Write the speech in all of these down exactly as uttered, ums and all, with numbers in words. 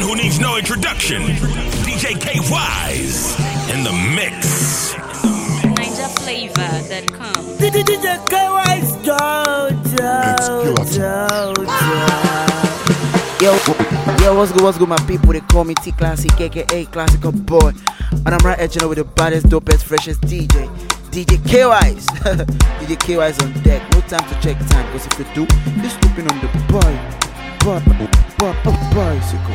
who needs no introduction, D J K-Wise in the mix. Niger Flavor dot com. D J K-Wise, Joe, Joe, Yo, yo, what's good, what's good, my people? They call me T Classic, aka Classical Boy. And I'm right edging with the baddest, dopest, freshest D J. D J K-Wise. D J K-Wise on deck. No time to check time, because if you do, you're sleeping on the boy. Boy, boy, boy, bicycle.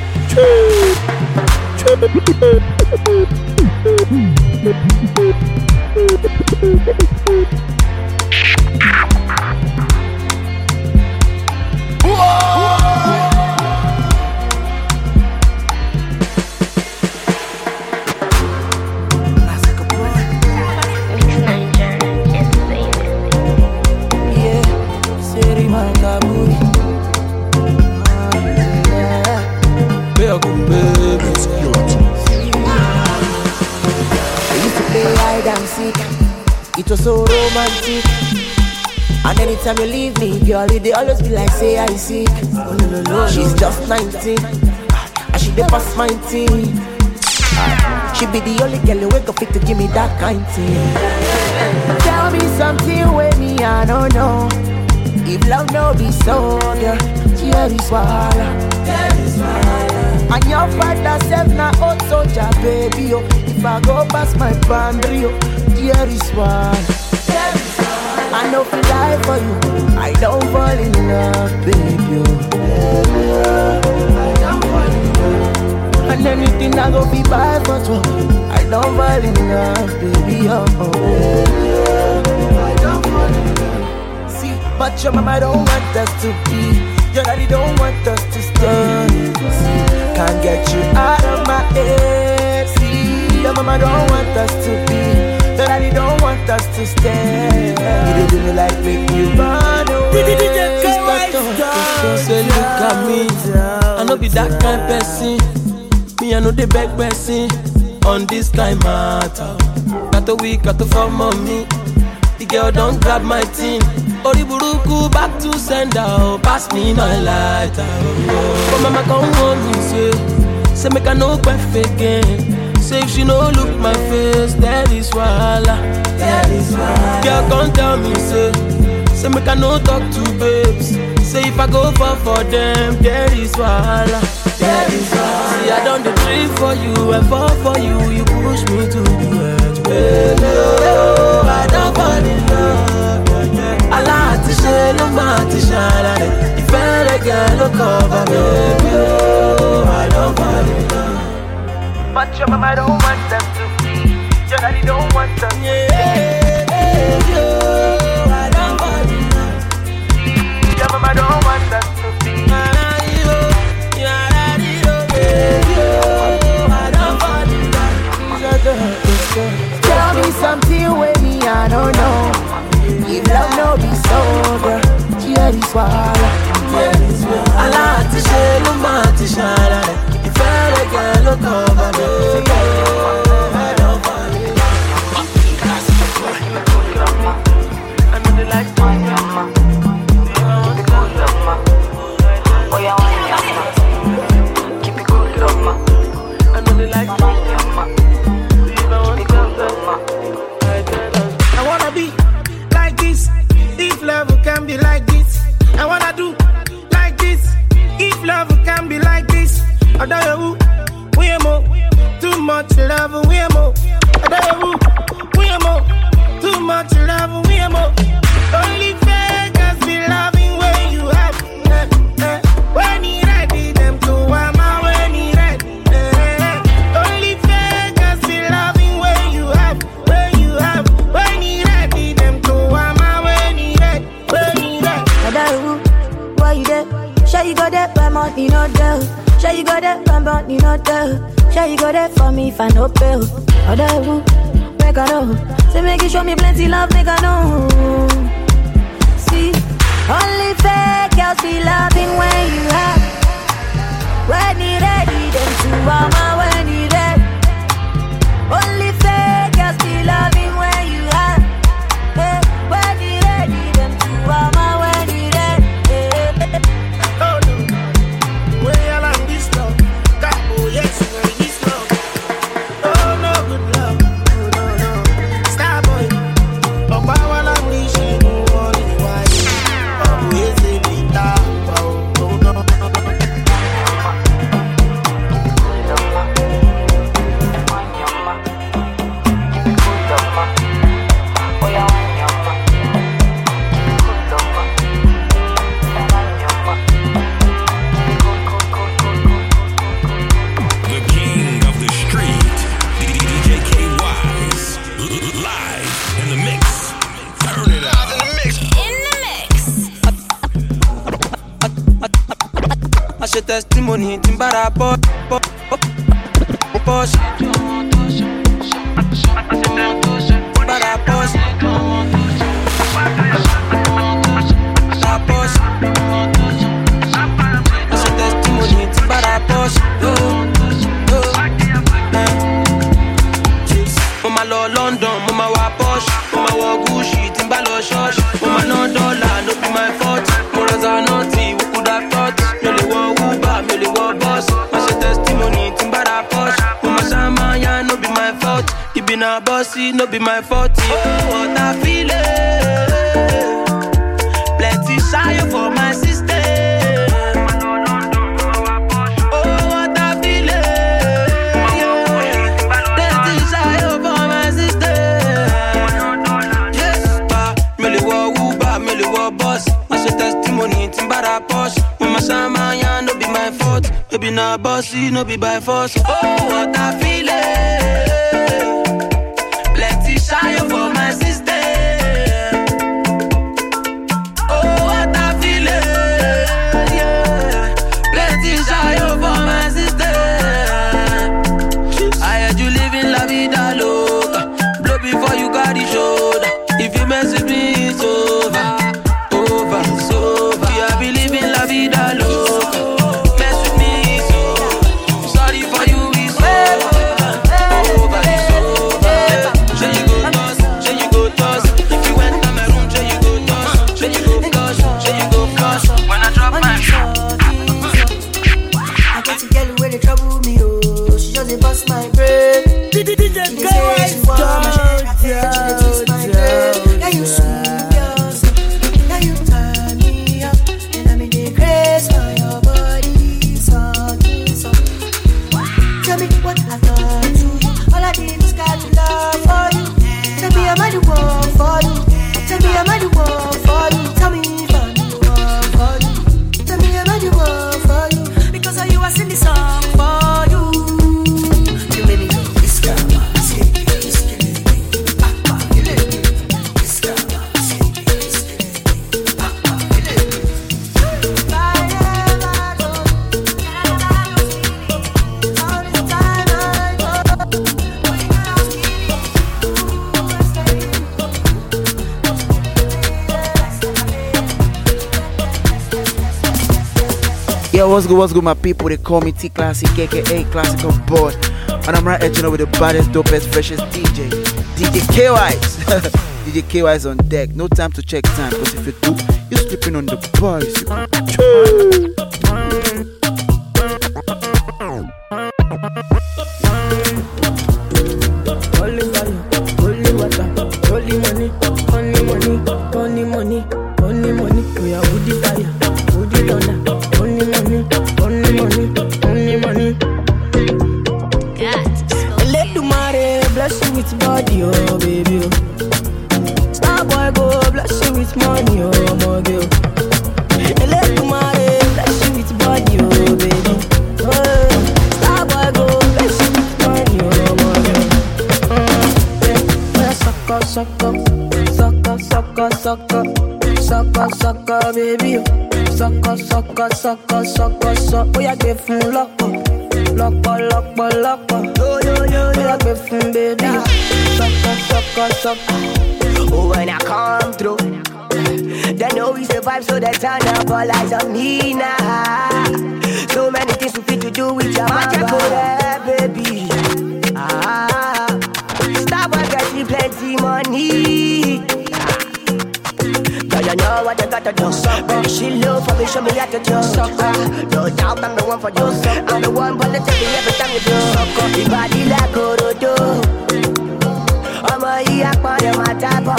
It was so romantic. And anytime you leave me, girl, they always be like, say I sick. Oh, no, no, no, she's no. Just nineteen, and she dey pass nineteen. She be the only girl who wake up fit to give me that kind thing. Tell me something with me, I don't know. If love no be so, girl, here is swallow. And your father said na old soldier, baby, oh. If I go past my boundary, oh, here is why. I know feel lie for you, I don't fall in love, baby, oh. I don't fall in love. And anything I go be bad for you, I don't fall in love, baby, oh, oh. I don't fall in love. See, but your mama don't want us to be, your daddy don't want us to stay. See, can't get you out of my head. See, your mama don't want us to be, your daddy don't want us to stay. You do me like make you run away. Say look at me, I know be that kind person. Me I know the beg person on this kind matter. Got a week, got to form on me. The girl don't grab my team. Oriburuku back to sender, oh, pass me my lighter. Oh, oh. Mama come home and say, say make I no perfect again. Say if she no look my face, that is why, that is why. Girl come tell me say, say make I no talk to babes. Say if I go fall for them, that is why, that is why. See I done the dream for you, I fall for you, you push me to the edge. Baby, oh, I don't fall in love. Allah ti ṣe ló máa ti ṣàlàyé. Ìfẹ́ rẹ̀ gẹ̀ ló cover baby, oh, I don't fall in love. But your mama don't want us to be, your daddy don't want us to yeah, yeah, yeah, I don't fall in love. Your mama don't want us to be. Tell me something with me, I don't know. If love no be so, girl, here is swallow. Allah ti ṣe ló máa ti ṣàlàyé. Ìfẹ́ rẹ̀ gẹ̀ ló cover baby, I don't fall in love. I know they like my mama. Oh yeah, mama. Keep it cool, mama. I know they like my mama. I wanna be like this, if love can be like this. I wanna do like this, if love can be like this. I don't know, we are more, too much love, we are more. I don't know, we are more, too much love, we are more. Only fakers be loving when you have, eh, eh. When he ready, them to ama when he ready. Eh, eh. Only fakers be loving when you have, when you have. When he ready, them to ama when he ready, when he ready. I don't know, why you there? Sure you go there, but money not there. Sure you go there, but money not there. Sure you go there for me if I no pay. I don't know, make I know. Say make you show me plenty love, make I know. See, only fake girls be loving when you have. When he ready, them to mama when he ready. Only fake girls be loving when you have. Hey, when he ready, them to mama when he ready. Hey. Oh no, way along this love, got ṣe testimony tí n bára bọ́ bọ́ bọ́ bára bọ́ ṣe testimony tí n bára bọ́ mo máa lọ London mo máa wá Porsche mo máa wọ Gucci tí n bá lọ ṣọ́ọ̀ṣì mo máa ná dọ́là no be my fault mo ra Zanotti who could have thought mi ò lè wọ Uber mi ò lè wọ bus má ṣe testimony tí n bá ra Porsche mo máa ṣàmáyà no be my fault ibi na bossy no be my fault oh what I feel plenty shy for my sister. Porsche, mama Samaya, no be my fault. Baby, na bossy, no be by force. Oh, what I feel it. Plenty shy for my sister. Oh, what I feel it. Yeah, plenty shy for my sister. I heard you living la vida loca. Blow before you got the shoulder. If you mess with me, it's over. Over, it's over. Vida loca, mess with me, so sorry for you, it's over, over, it's over. Shall you go toss, shall you go toss? If you enter my room, shall you go toss? Shall you go flush, shall you go flush? When I drop my shot, I get to get away, they trouble me, oh. She just bust my brain. She say she want my shit, I take her to twist my brain. Now you swoop yourself, now you turn me up. Grace for your body, so, so. Tell me what I've done to you. All I did is got to love for you. Tell me I'm the one for you. Tell me I'm the one for you. Tell me if I'm the one for you. Tell me I'm the one for you. Because of you I sing this song for you. You made me go, this girl, this girl, this girl, this girl, this girl. Yo, what's good, what's good, my people? They call me T Classic, aka Classic on board. And I'm right edging over the baddest, dopest, freshest D J, D J K-Wise. D J K-Wise on deck. No time to check time, because if you do, you're sleeping on the boys. Holy fire, holy water, holy money, honey money, honey money, honey money. We are woody fire, woody thunder. Only money, only money, only money. Let the money bless you with body, oh baby. Star boy go bless you with money, oh my girl. Let the money bless you with body, oh baby. Oh, star boy go bless you with money, oh my girl. Mm, yeah, sucker, sucker, sucker, sucker, sucker, sucker, sucker, baby. Sucker, sucker, sucker, sucker, sucker. Oh, yeah, give him loco, loco, loco, loco. Yo, yo, yo, yo, yeah, give him baby. Sucker, sucker, sucker. Oh, when I come through, they know we survive, so they turn up all eyes on me now. So many things we fit to do with your magic, oh, yeah, baby. Ah, stop and get you plenty money. You know what you gotta do. Baby, she love for me, show me how to do. Ah, no doubt I'm the one for you. I'm the one for the tell me every time you do. Your body like Orodo. I'm a yak for the matter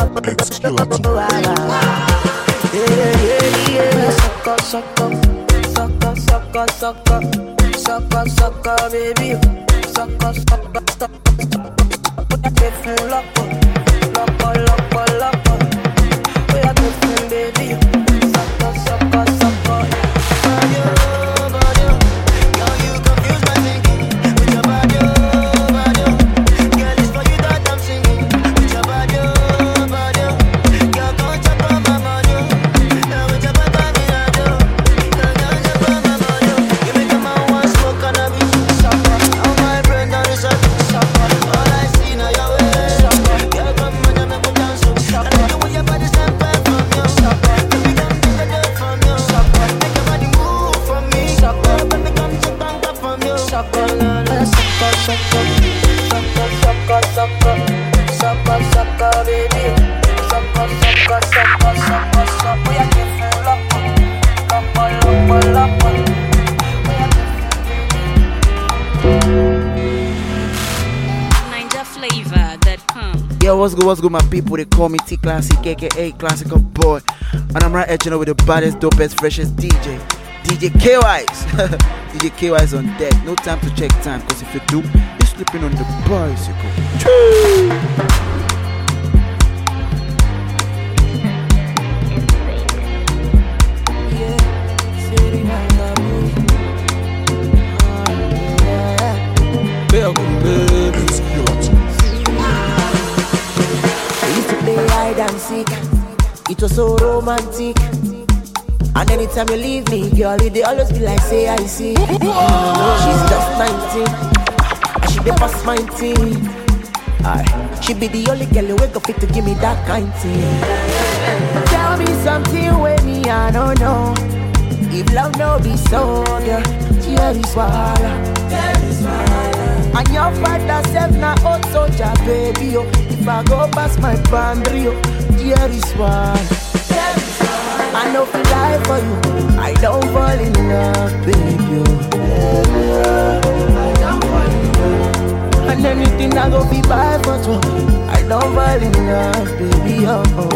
of. Sucker, sucker, sucker, sucker, sucker, sucker, sucker, baby. Sucker, sucker, sucker, sucker. Get full loco, loco, loco, loco. We are different, baby. Sucker, sucker, sucker. Body, body, girl, you confuse my thinking. With your body, body, girl, it's for you that I'm singing. With your body, body, girl, don't jump on my body. Now with your body, body, girl, don't jump on my body. sucker, sucker, sucker, sucker, sucker, sucker, sucker, baby. Sucker, sucker, sucker, sucker, sucker. We are full up, up, up, up. Ninja Flavor dot com. Yo, what's good, what's good, my people? They call me T Classic, aka Classical Boy. And I'm right edging up with the baddest, dopest, freshest D J. D J K Wise. D J K Wise on deck. No time to check time, because if you do, you're slipping on the bicycle. Choo! Hide and seek, it was so romantic. And anytime you leave me, girl, they always be like, say I see. She's just nineteen, and she dey pass nineteen. Aye, she be the only girl you wake up fit to give me that kind thing. Tell me something with me, I don't know. If love no be so, girl, here is swallow. And your father said na old soldier, baby, oh. If I go past my boundary, oh, here is why. I know feel lie for you, I don't fall in love, baby, oh. And anything I go be buy for two, I don't fall in love, baby, oh, oh.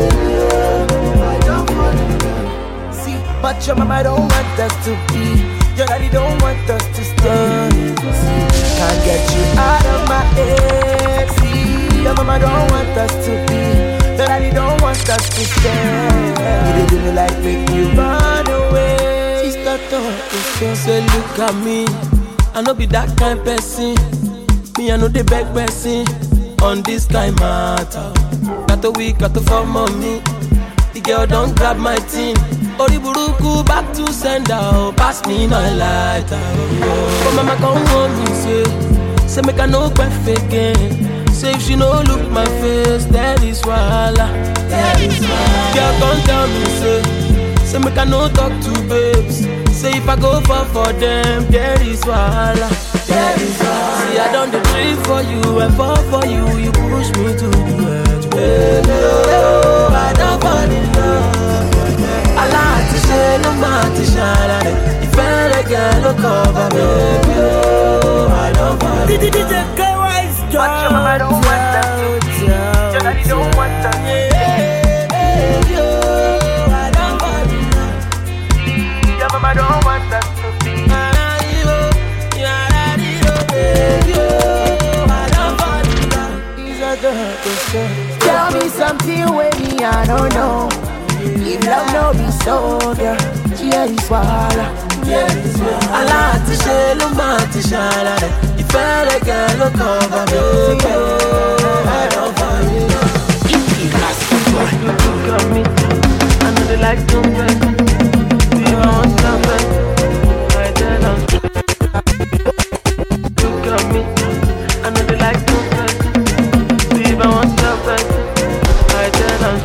See, but your mama don't want us to be, your daddy don't want us to stay. See, can't get you out of my head. See, your mama don't want us to be, your daddy don't want us to stay. You do me like make you run away. Sister talk, say look at me, I no be that kind person. Me I know the beg person on this kind matter. Got a week, got to form on me. The girl don't grab my team. Oriburuku back to sender, pass me my lighter. Oh, mama come home me say, say make I no queff again. Say if she no look my face, that is wala. Girl come tell me say, say make I no talk to babes. Say if I go fall for them, there is wala. There is wala. See I done the dream for you, I fall for you, you push me to the edge, baby. Oh, I don't fall in love. I like to say no matter shine. If I get no cover, baby, oh, I don't want it. D J K Wise, but your mama don't want that to be. Your daddy don't want that. Baby, oh, I don't want it. Your mama don't want that to be. Baby, oh, I don't want it. Tell me something with me, I don't know. If love no be so, girl, here is swallow. I like to say no matter shine. If I get no cover, baby, I don't find it. If you ask for boy, look at me. I know they like to beg. We want some beg. I tell them. Look at me. I know they like to beg. We want some beg. I tell them.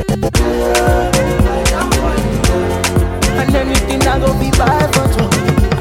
And anything I go be buy for two,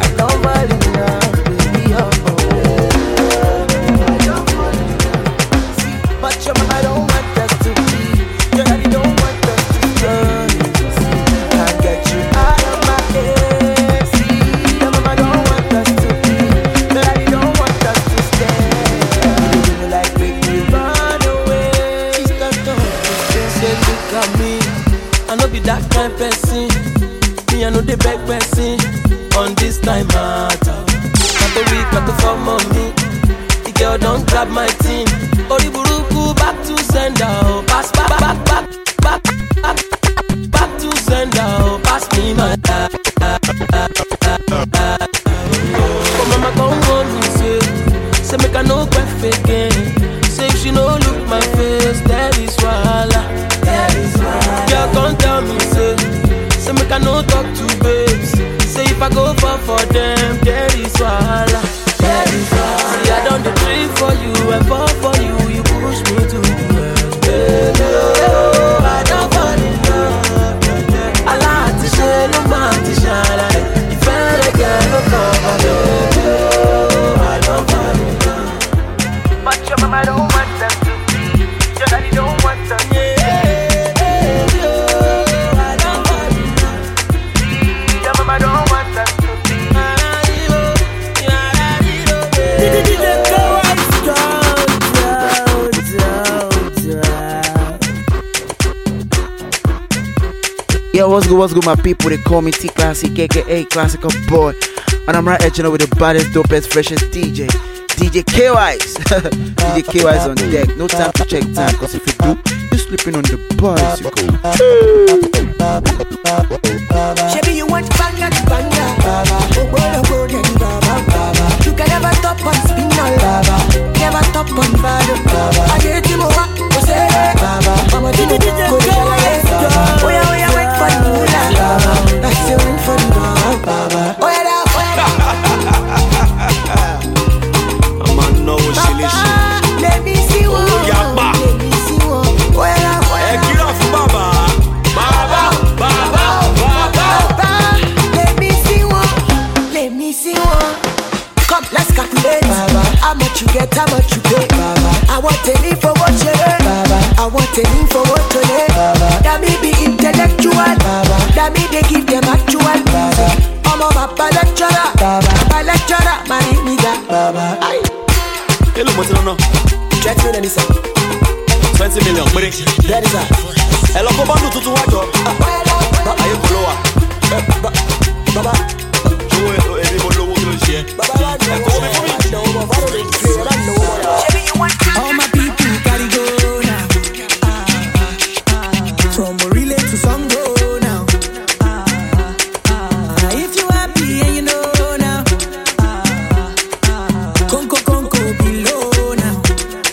Me I know the beg person on this time matter. Got the week, got the form on me. The girl don't grab my team. Oriburuku back to sender. Pass back, back, back, back, back, back to sender. Pass me my love. Oh mama come home me say, say make I no quite fake again. Say if she no look my face, that is wala, that is wala. Girl come tell me say, say make I no talk to babes. Say if I go for for them, that is wala, that is wala. See I done the dream for you and fall for you, you push me to the edge. Baby, oh, I don't fall in love. I like to share no man to shine. If I get no cover, baby, oh, I don't fall in love. But your mama don't want them to see. Your daddy don't want them to see. Your mama don't want them to see. Yo, what's good, what's good, my people? They call me T Classic, aka Classical Boy. And I'm right edging with the baddest, dopest, freshest D J. D J K-Wise. D J K-Wise on deck. No time to check time, cause if you do, you're sleeping on the bicycle. Shabby, you want banga to banga. Oh, boy, oh, boy, you can never stop on spinal. Never stop on bad. I get you more. Mama, you need to go. Oh, yeah, oh, yeah, wait for the moolah. I still wait for the moolah. Oh, yeah, oh, yeah. I'm on no shilishi. Let me see one. Let me see one. Oh, yeah, oh, yeah. Hey, get off, Baba. Baba, Baba, Baba. Let me see one. Let me see one. Come, let's calculate. Baba. How much you get, how much you pay. Baba. I want to live for what you earn. Baba. I want to live for what you learn. Baba. That me be intellectual. Baba. That me they give them actual. Baba. I'm a papa lecturer. Baba. Papa lecturer, my nigga. Baba. Aye. Hello, what's on now? twenty million is twenty million, but it's that is a. hello, go back to two watch. Are you follower? Baba. Joe, everybody know what you're saying. Baba, all my people gotta go now. From a relay to some go now. If you happy and you know now. Conco conco below now.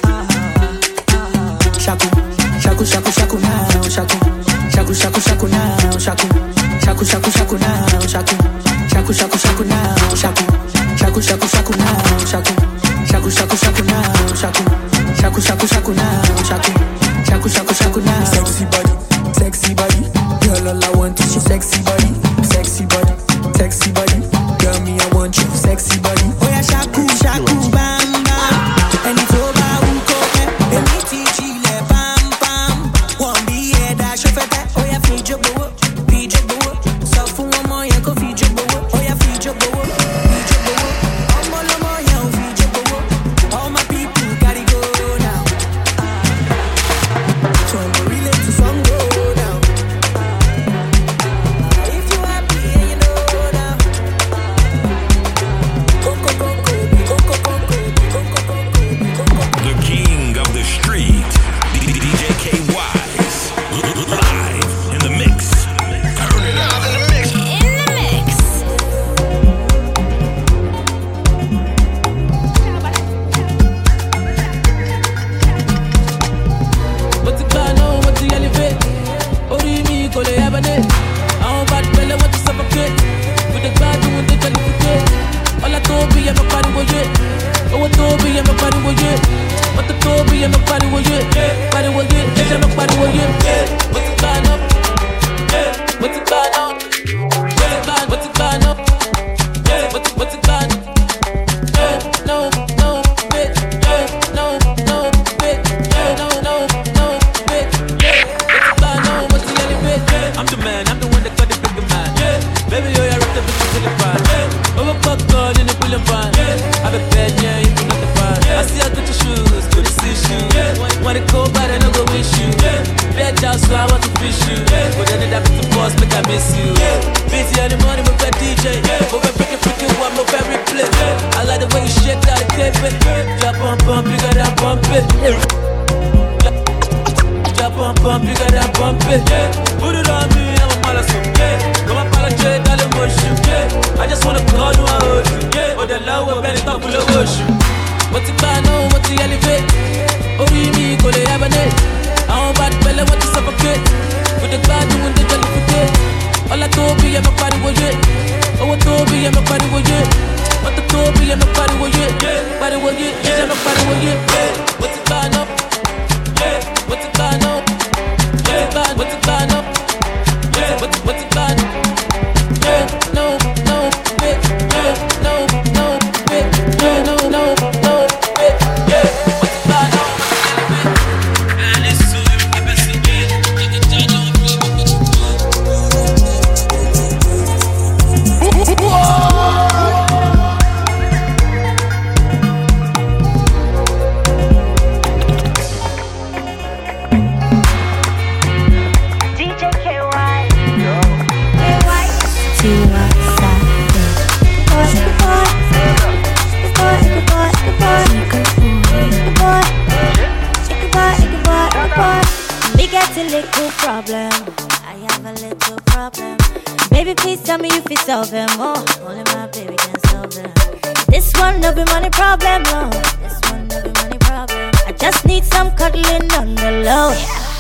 Shaku, shaku, shaku, shaku now. Shaku, shaku, shaku, shaku now. Shaku, shaku, shaku, shaku now. Shaku, shaku, shaku, shaku now. Shaku, shaku, shaku, shaku now. Shaku, shaku, shaku, shaku now. Shaku, shaku, shaku, shaku now. Shaku, shaku, shaku, shaku now. Sexy body, sexy body. Girl, all I want is your sexy body, sexy body, sexy body. Girl, me I want you, sexy body. Oh yeah, shaku, shaku, bam bam. And it's over, who go there? And me teach you le bam bam. One be here, dash of it. Oh yeah, feed your boy, feed your boy. So for one more, yeah, go feed your boy. Oh yeah, feed your boy, feed your boy. I'm all on my own, feed your boy. All my people gotta go now. From a relay to some go now. If yeah. Busy in the morning, move that D J, yeah. Move that freaking freaking one, move that replay, yeah. I like the way you shake that tape, yeah. Bump, bump, you gotta bump it, yeah. Bump, bump, you gotta bump it, yeah. Put it on me, I'm a malasso, yeah. Come on, apologize, all emotion, yeah. I just wanna call you out, yeah. But the love will be top of the ocean. What's it gonna know, what's the elevate? Ori mi, go to Ebony. I'm bad fella, want to suffocate. With the bad, you want the jellyfish. All I told me, I'm a party with it. Oh, I told me, I'm a party with it. What the told me, I'm a party with it. Party with it, yeah, I'm a party with it. What's it gonna know? What's it gonna know? What's it gonna know? What's it what's it gonna know? No, no, bitch, no, no, bitch, no, no, no, no, bitch, yeah. What's it gonna know? And it's so you keep it secret. Little problem, I have a little problem. Baby, please tell me if you solve them. Oh, only my baby can solve them. This one no be money problem, no. This one no be money problem. I just need some cuddling on the low.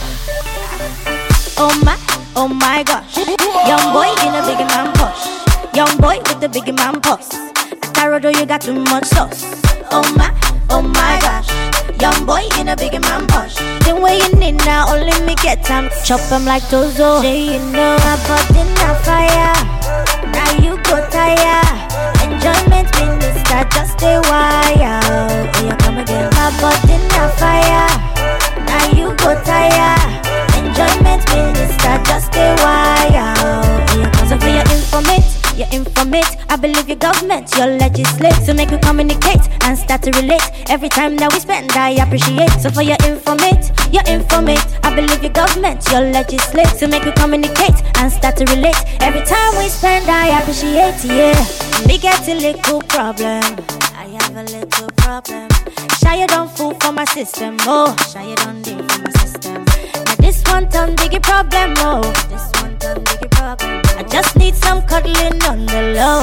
Oh my, oh my gosh. Young boy in a big man push. Young boy with the big man pulse. Tarodo, you got too much sauce. Oh my, oh my gosh. Young boy in a big man push. The way you need now, only me get time. Chop them like Tozo. Say you know I bought in a fire. Now you go tire. Enjoyment minister, just a wire. Oh, you come again. I bought in a fire. Now you go tire. Enjoyment minister, just a wire. Oh, you come. So for your informate, your informate. I believe your government, your legislate. So make we communicate and start to relate. Every time that we spend, I appreciate. So for your informate, your informate. I believe your government, your legislate. So make we communicate and start to relate. Every time we spend, I appreciate, yeah. Me get a little problem. I have a little problem. Shy you don't fool for my system, oh. Shy you don't deal for my system. Now this one turn biggie problem, oh. This one turn biggie problem. I just need some cuddling on the low.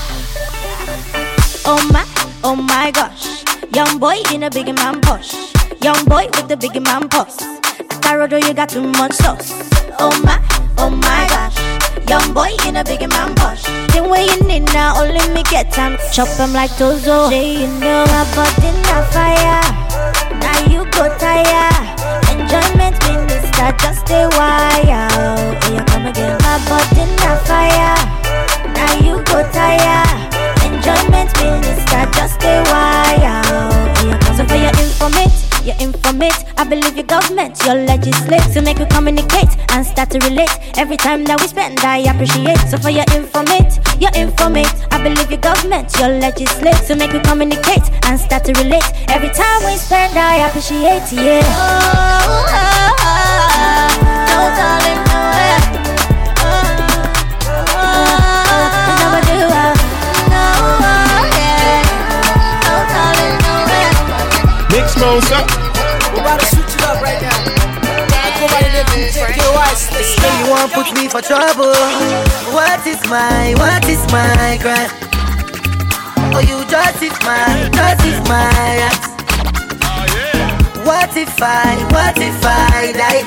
Oh my, oh my gosh. Young boy in a big man push. Young boy with the big man pulse. Tarodo, you got too much sauce. Oh my, oh my gosh. Young boy in a big man push. The way you need now, only me get time. Chop them like Tozo. Say you know I bought in a fire. Now you go tire. Enjoyment minister, just a wire. Oh, you come again. I bought in a fire. Now you go tire. Enjoyment minister, just a wire. Oh, you come. So for your informate, your informate. I believe your government, your legislate. So make we communicate and start to relate. Every time that we spend, I appreciate. So for your informate, your informate. I believe your government, your legislate. So make we communicate and start to relate. Every time we spend, I appreciate, yeah. Oh, oh, oh, no darling, no way. Oh, oh, oh, nobody will. No, yeah. No darling, no way. Mix Mosa. We about to switch it up right now. I go by the name D J K Y. Say you won't put me for trouble. What is my, what is my crime? Oh, you justify, justify acts. What if I, what if I die?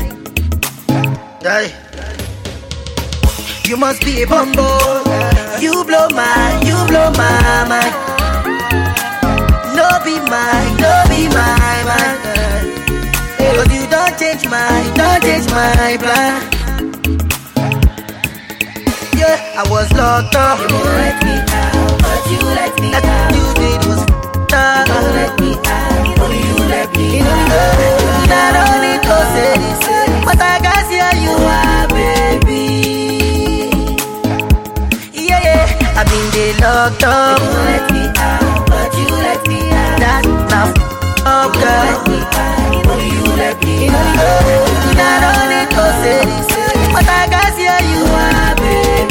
Die. You must be a bumbo. You blow my, you blow my mind. No be mine, no be my mind. Cause you don't change my, don't change my plan. Yeah, I was locked up. You won't let me out, but you let me out. That you did was f***ed. You let me out, but you let me out. Not only to say this, but I guess here you are, baby. Yeah, yeah, I've been there locked up. You won't let me out, but you let me out. That's now f***ed, girl. You let me out, but you let me out. Not only to say this, but I guess here you are, baby.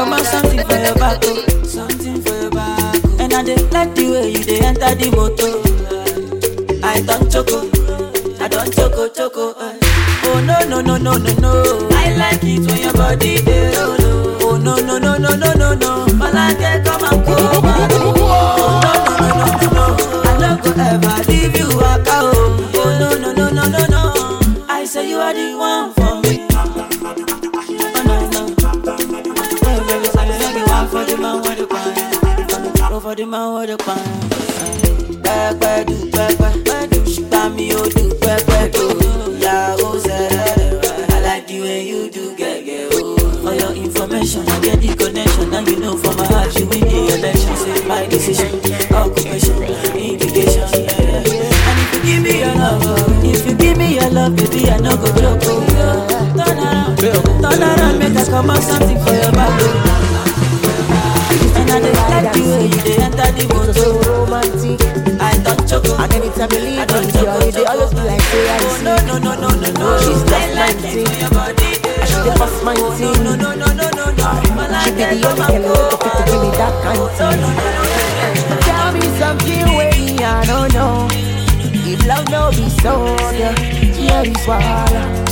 come out something for your back, oh. Something for your back, oh. And I just like the way you they enter the motor. I don't choco, I don't choco choco. Uh. Oh no no no no no no. I like it when your body they roll. Oh no no no no no no no. Malake come and go. Oh no no no no no no. I don't go ever leave you waka oh. Oh no no no no no no. I say you are the one for me. Oh no no. Hey baby, say you the one for the man with the pan. Go for the man with the pan. Pepe do pepe, do shita me oh do pepe do. Yeah oh say I like the way you do get get oh. For your information, I get the connection. Now you know from my heart you win the election. Say my decision, occupation, indication. Yeah, yeah, yeah. And if you give me your love, oh, if you give me your love, baby I no go joke oh. Yeah. Turn around, turn around, make us come out something for your back oh. And I just like the way you they enter the motor. So romantic. I don't choco. And anytime you leave, girl, they always be like, say I see. No, no, no, no, no, no. She's just nineteen. And she the first nineteen. No, no, no, no, no, no. She be the only girl who could fit to give me that kind of thing. Tell me something way I don't know. If love no be so, yeah, here is why.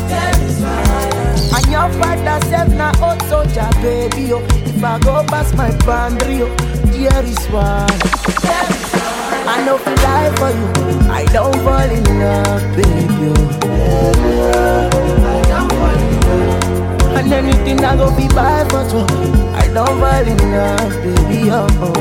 And your father said na old soldier, baby, oh. If I go past my boundary, oh, here is why. I know if I die for you, I don't fall in love, baby, oh. And anything I go be by for two, I don't fall in love, baby, oh, oh.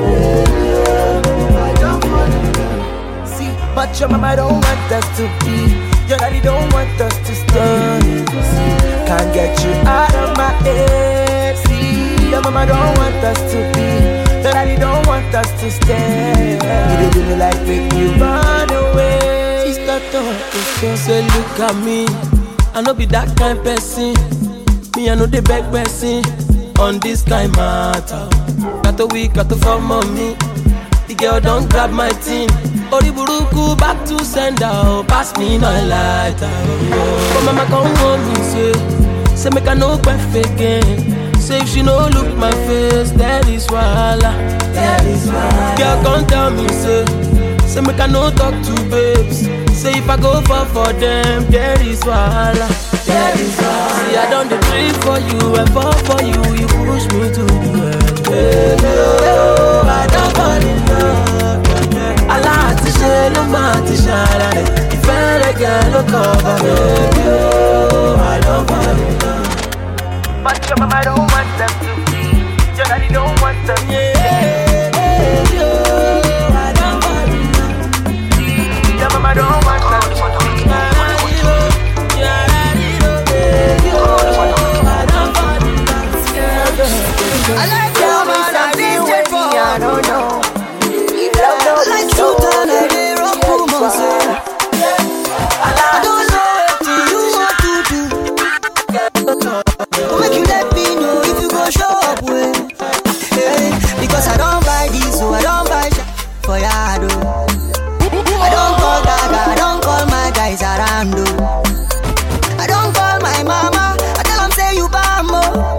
See, but your mama don't want us to be, your daddy don't want us to stay. See, can't get you out of my head. See, your mama don't want us to be, your daddy don't want us to stay. You do me like make you run away. Sister talk, say look at me, I no be that kind person. Me I know the beg person on this kind matter. Got a week, got a form on me. The girl don't grab my team. Oriburuku back to sender, oh, pass me no lighter. Oh, but mama come home me say, say make I no perfect again. Say if she no look my face, that is why. That is why. Girl come tell me say, say make I no talk to babes. Say if I go fall for them, that is why. That is why. See I done the dream for you and fall for you, you push me to the edge. Baby, oh, I don't fall in love. I like to share no man to shine. If I get no cover, baby, oh, I don't fall in love. But your mama don't want them to be, your daddy don't want them. Yeah, baby, oh, I don't fall in love. Your mama don't want them to be. I like your man, I did it for I don't know. I like to turn a hero to myself. I don't know what you want to do. Make you let me know if you go show up well. Hey, because I don't buy this, so I don't buy sh- for yard. I don't call Gaga, I don't call my guys around. I don't call my mama, I tell them say you bambo.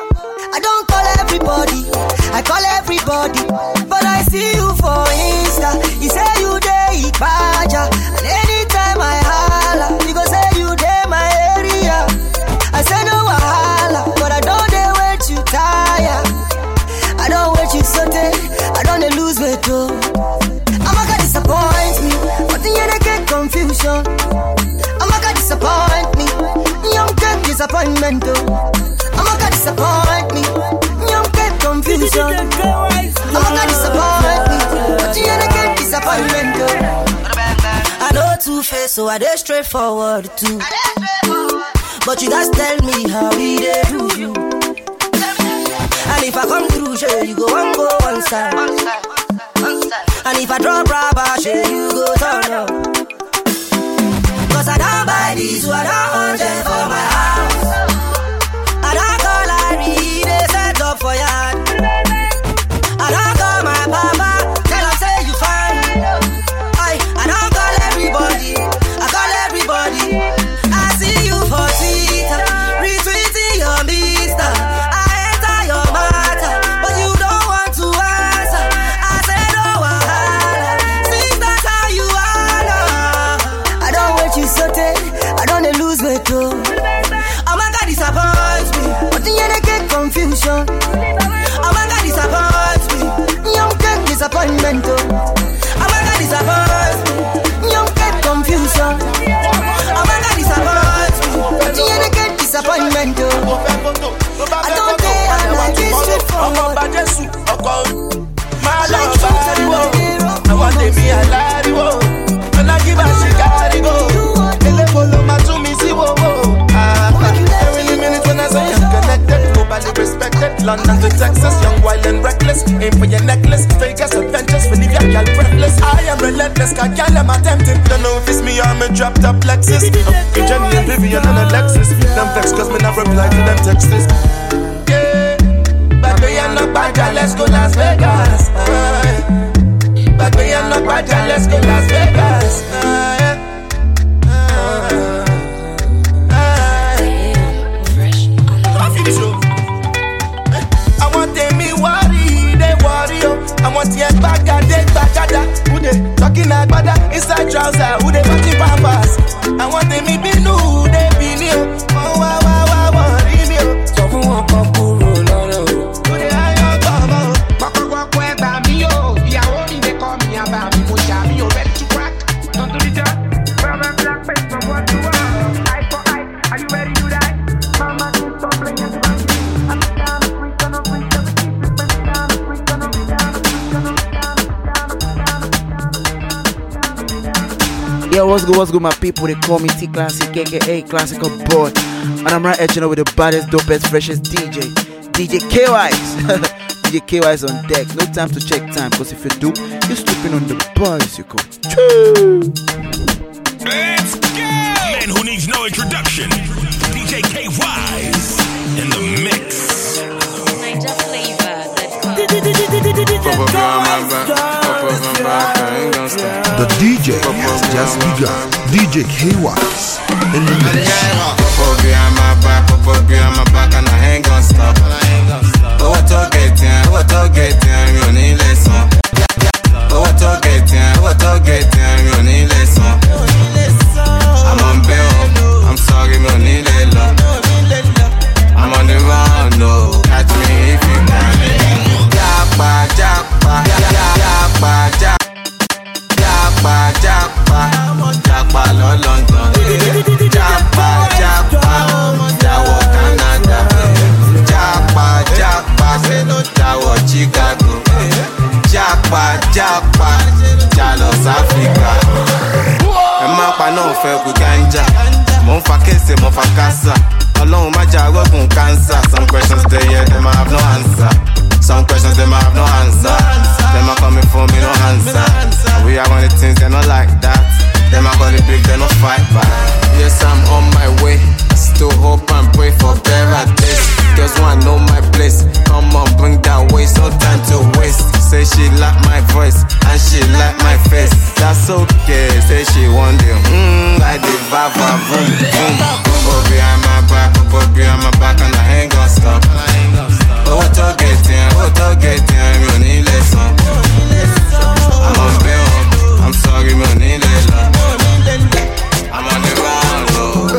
I call everybody, but I see you for Insta. You say you dey Ipaja, and anytime I holla, you go say you dey my area. I say no wahala, but I don't dey wait you tire. I don't wait you sote, I don't dey lose weight too. I'ma gonna disappoint me, but then you get confusion. I'ma gonna disappoint me, young get disappointment too. I'ma gonna disappoint me. Confusion. I'm gonna disappoint me, but you ain't get disappointment. I know two-face, so I dey straightforward too. But you just tell me how we dey do you. And if I come through, sure you go one go one side. And if I drop rubber, sure you go turn up. Cause I don't buy these, so I don't want them for my house. I don't call Larry, they set up for ya. I don't call my papa, tell him say you fine. I, I don't call everybody, I call everybody. I see you for Twitter, retweeting your mister. I enter your matter, London to Texas, young, wild and reckless. Aim for your necklace, Vegas adventures, for leave your girl breathless. I am relentless, can't girl I'm attempting. Don't know if it's me or me dropped up Lexus. Uh, Jenny and Vivian and Alexis. Them vex cause me not reply to them texts. Yeah, but we are not bad, let's go Las Vegas. Uh, but we are not bad, let's go Las Vegas. Uh, yeah. I want to get back and take back at that. Who they talking about that? Inside trouser, who they watching pampers? I want them to be new, they be new. Oh, wow, wow, wow, wow, review. So who want to go, no, no. Who they hang on, come on. Waka, waka, waka, me, oh. Yeah, only they call me about me, Moja, me, oh, ready to crack. Don't do the job. Brother, black face, from what you want. Eye for eye, are you ready to die? Mama, stop playing the money. I'm down, we gonna bring the Yo, what's good, what's good, my people? They call me T Classic, aka Classical Boy. And I'm right edging with the baddest, dopest, freshest D J, D J K Wise. D J K Wise on deck. No time to check time, because if you do, you're sleeping on the bicycle. Choo! Let's go! Man who needs no introduction, D J K Wise in the mix. Niger flavor that comes. The D J has just begun. D J K Wise in the mix. Pop behind my back, pop behind my back, and I ain't gonna stop. Oh, what to get in, what to get in, you need lesson. Oh, what to get in, what to get in, you need lesson. I'm on bail, I'm sorry, me need love. I'm on the run, no, catch me if you can. Jackpa, jackpa, jackpa, jackpa. Jackpa, jackpa, jackpa, lo London. Jackpa, jackpa, jawo Canada. Jackpa, jackpa, jawo Chicago. Jackpa, jackpa, jalo South Africa. Ẹ má pa náà fẹ́ kú ganja. Mo ń fa kése, mo fa kásá. Ọlọ́run má jà rọ́gùn cancer. Some questions they hear, them I have no answer. Some questions them I have no answer. Them are coming for me, no answer. We are one of the things they're not like that. Them are gonna big, they no fight back. Yes, I'm on my way. Still hope and pray for better days. Girls wanna know my place. Come on, bring that waist, no time to waste. Say she like my voice and she like my face. That's okay. Say she want the mmm, like the vibe, boom, boom. Go behind my back, go behind my back, and I ain't gonna stop. Oh, what to get in, what to get in, you need lesson. I'm on bail, I'm sorry, me need love. I'm on the round, oh.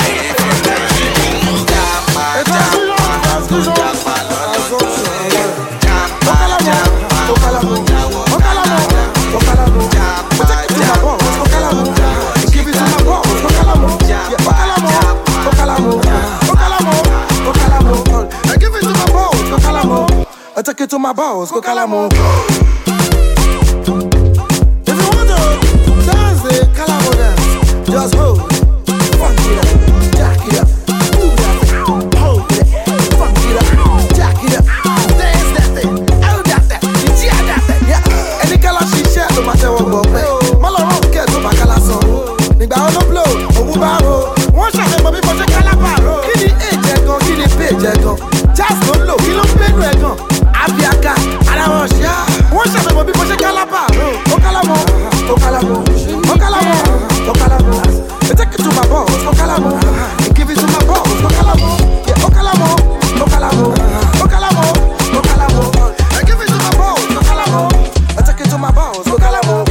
I take it to my balls, go calamo. If you want to dance it, calamo dance. Just hold, funk it up, jack it up, move that, hold it, funk it up, jack it up, dance that thing, hold that thing, yeah that thing, yeah. Any color she share, no matter what go play. Malo rock get to my color song. Nigga on the blow, oh baro. One shot them, but before she calaparo. Kini age gon, kini page gon. Just go low, he don't pay no gon. Abiaka, Aramoshia. One shot of people shake Calapa. Okalamo, Okalamo, Okalamo, Okalamo. They take it to my balls, Okalamo. They give it to my balls, Okalamo. Yeah, Okalamo, Okalamo, Okalamo, Okalamo. They give it to my balls, Okalamo. I take it to my balls, Okalamo.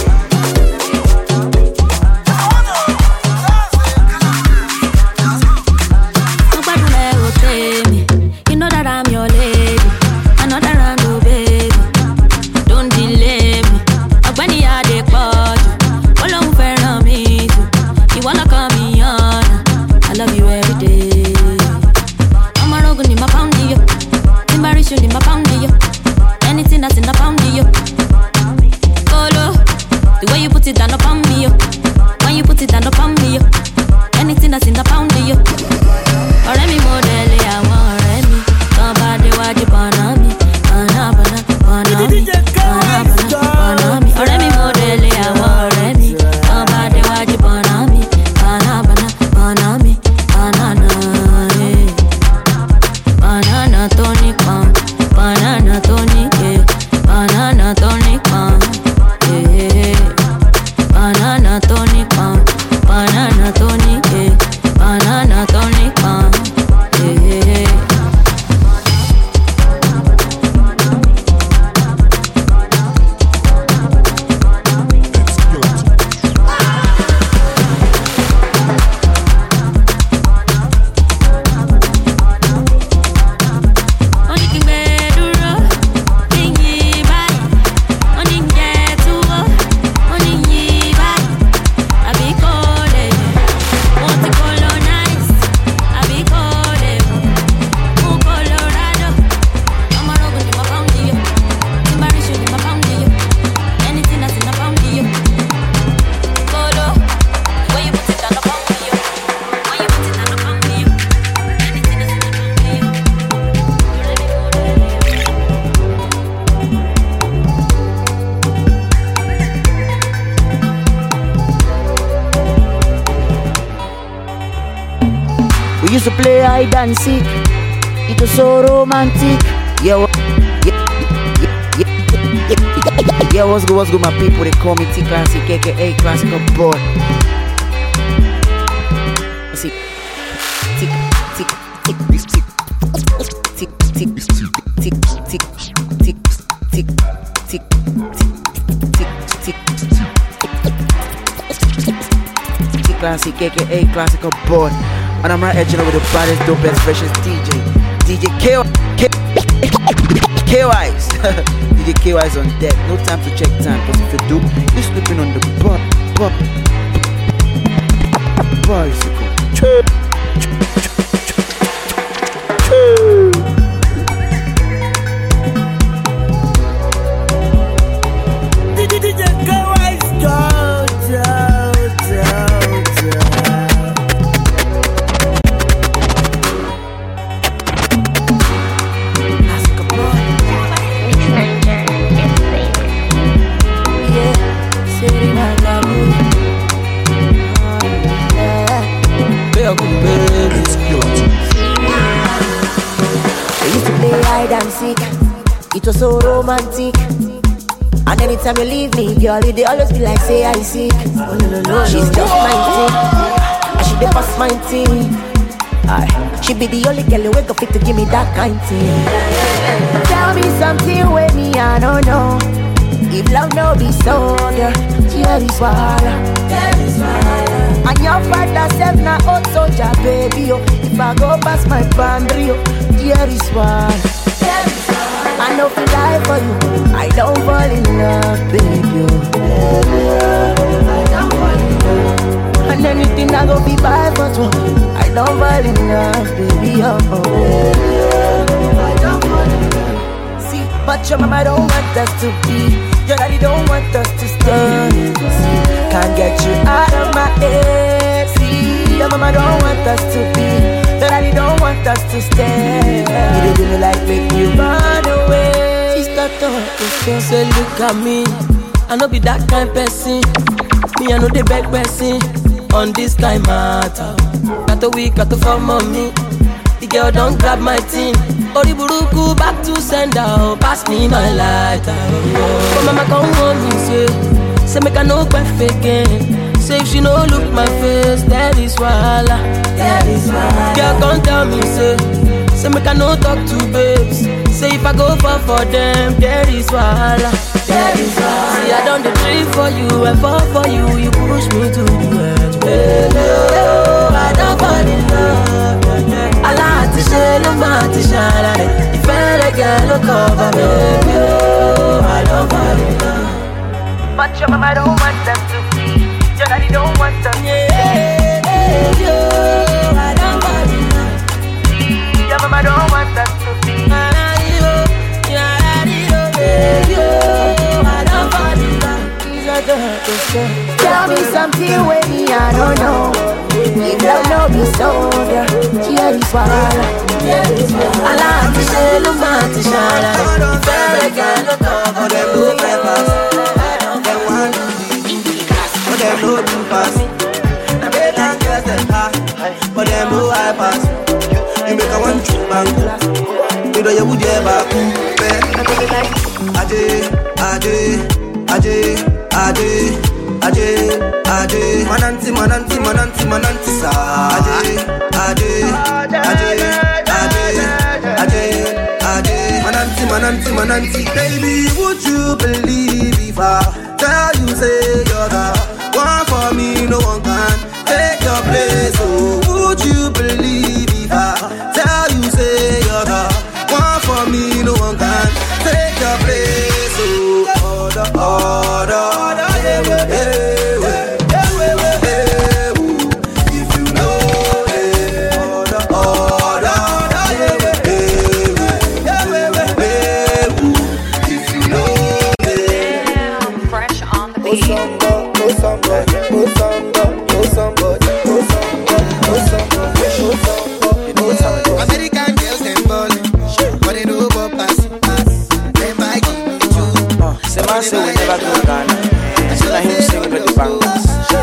You know that I'm your lady. Another round, oh baby. Don't delay me. Ọ̀gbẹ́ni Adépọ̀jù, Ọlọ́run fẹ́ràn mi jù. Ìwọ lọ́kàn mi yàn. I love you every day. Ọmọ arógun ni ma pound yo. Timbarishu ni ma pound yo. Anything that's in the pound yo. Kolo, the way you put it down upon me yo. When you put it down upon me yo. Anything that's in the pound yo. Ọ̀rẹ́ mi mo dẹ̀ lé àwọn ọ̀rẹ́ mi. Tán bá déwájú used to play hide and seek. It was so romantic. Yeah, wa- yeah, yeah, yeah, yeah, yeah, yeah. What's good, what's good, my people? They call me T Classic, aka Classical Boy. See, tick, tick, tick, tick, tick, tick, tick, tick, tick, tick, tick, tick, tick, Classic, aka Classical Boy. And I'm right edging over the baddest, dopest, freshest D J. D J K K-Wise. D J K-Wise on deck. No time to check time, cause if you do, you're sleeping on the butt, butt, bicycle. Choo, choo, D J K-Wise, go, go, go, go. We used to play hide and seek. It was so romantic. And anytime you leave me, girl, they always be like, say I sick. Oh, no, no, no, she's just nineteen, and she dey pass nineteen. Aye, she be the only girl who wake up fit to give me that kind thing. Tell me something with me, I don't know. If love no be so, girl, here is why. And your father said na old soldier, baby, oh. If I go past my boundary, oh, here is why. I know feel lie for you, I don't fall in love, baby, oh. I don't fall in love. And anything I go be buy for two, I don't fall in love, baby, oh, oh. I don't fall in love. See, but your mama don't want us to be, your daddy don't want us to stay. See, can't get you out of my head. See, your mama don't want us to be, your daddy don't want us to stay. You do me like make you run away. Sister talk, say look at me. I know be that kind person. Me I know the beg person. On this kind matter, got a week, got to form on me. The girl don't grab my thing. Oriburuku back to sender, oh, pass me my lighter. Oh, oh. Mama come home me say, say make I no quite again. Say if she no look my face, that is why. That is why. Girl come tell me say, say make I no talk to babes. Say if I go fall for them, that is why. That is why. See I done the dream for you, I fall for you, you push me to the edge. Baby, oh, I don't fall in love. I like to say no man to shine. If I get look over, baby, oh, I don't fall in love. But your mama don't want them to be, your daddy don't want them to stay. Baby, oh, I don't fall in love. Your mama don't want them to be. Baby, oh, I don't fall in love. Tell me something with me, I don't know. If love no be so, girl, here is why. I like to say no man to shine. If I get look over, them no peppers. Them want to be, but them no do pass. Now they can't get them high, but them no high pass. You make a one true bang. You know you would ever cool, man. Ade, ade, ade, ade, ade, ade. Mananti, mananti, mananti, mananti sa. Ade, ade, ade, ade, ade, ade. Mananti, mananti, mananti. Baby, would you believe if I tell you say you're the one for me, no one can take your place. Oh, would you believe if I tell you say you're the one for me, no one can take your place. Oh, order, order, order, yeah, yeah, yeah, yeah, yeah, yeah. If you know it, order, order, order, yeah, yeah, yeah, yeah, yeah. If you know it. Fresh on the beat. Go samba, go samba, go samba, go samba, go samba, go samba, go samba. American girls them ballin', but they know about pass. They buy give me two. Say man say we never go Ghana. I still hear him singing with the bangers.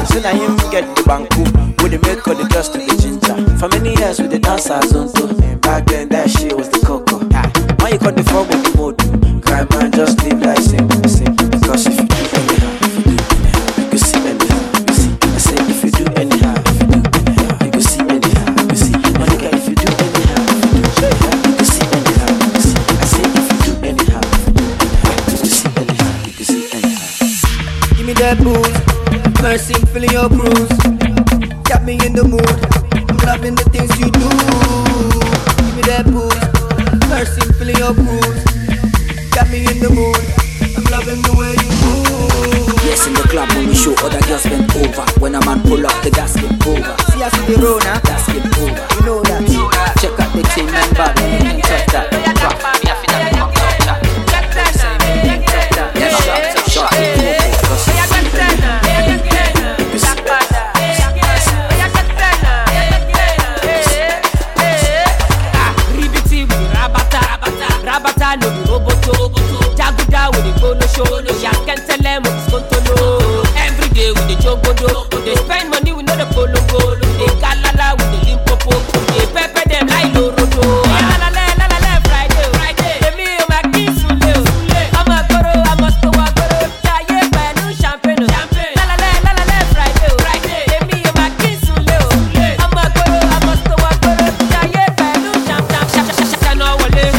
Say na him get the banku, with the make all the girls to the ginger. For many years with the dancers on tour. Back then that shit was the cocoa. Why you got the phone with the mode? Cry man, just live like same, same. Because if you do anyhow, if you do anyhow, you can see anyhow, you see. I say if you do anyhow, if you do anyhow, you can see anyhow, you see. My nigga, if you do anyhow, if you do anyhow, you can see anyhow, you see. I say if you do anyhow, if you do anyhow, you can see anyhow, you can see anyhow. Give me that booze, mercy, feeling your bruise. Got me in the mood, I'm loving the things you do. Give me that booze, mercy, feeling your bruise. Got me in the mood, I'm loving the way you move. Yes, in the club when we show other girls bend over. When a man pull up, the gas get over. See us in the road, huh? Gas get over. You know that. Check out the team and bad, and you can touch that. Drop, me a fit that come touch that. Yes, shot, shot, shot. Rabata no be roboto, Jaguda with the polo show, ya can't tell them what's going to know. Every day with the jogodo, they spend money with no the polo goal, they galala with the limpopo, they pepper them like lorodo. La la la la la la Friday, Friday, they me my kids sule, I'm a goro, I'm a sto a goro, jaye pa no champagne, la la la la la la Friday, Friday, they me my kids sule, I'm a goro, I'm a sto a goro, jaye pa no champagne, champagne, no wale.